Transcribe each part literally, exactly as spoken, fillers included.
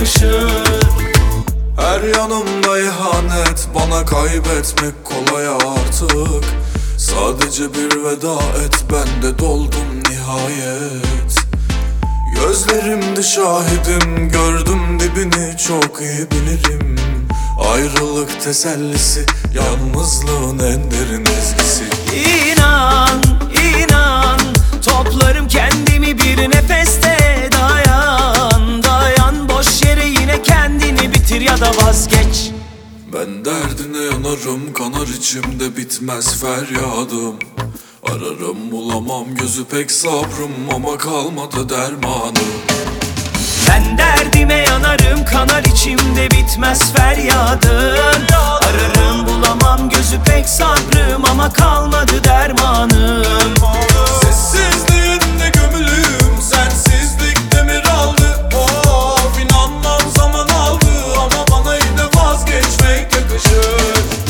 yakışır. Her yanımda ihanet, bana kaybetmek kolay artık. Sadece bir veda et, ben de doldum nihayet. Gözlerimde şahidim, gördüm dibini, çok iyi bilirim. Ayrılık tesellisi, yalnızlığın en derin ezgisi. İnan, inan, toplarım kendimi bir nefeste. Dayan, dayan, boş yere yine kendini bitir ya da vazgeç. Ben derdine yanarım, kanar içimde bitmez feryadım. Ararım bulamam, gözü pek sabrım ama kalmadı dermanım. Ben derdime yanarım, kanar içimde bitmez feryadım. Ararım bulamam, gözü pek sabrım ama kalmadı dermanım. Sessizliğinde gömülüyüm, sensizlik demir aldı. Of, inanmam zaman aldı ama bana yine vazgeçmek yakışır.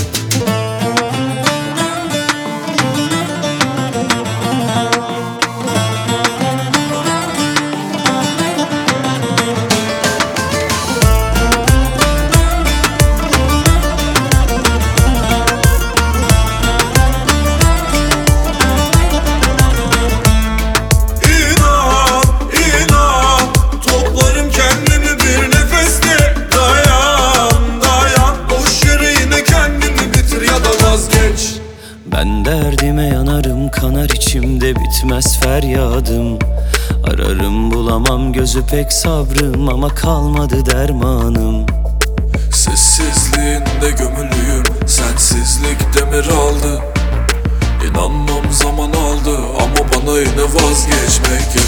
Ben derdime yanarım, kanar içimde bitmez feryadım. Ararım bulamam, gözü pek sabrım ama kalmadı dermanım. Sessizliğinde gömülüyüm, sensizlik demir aldı. İnanmam zaman aldı ama bana yine vazgeçmek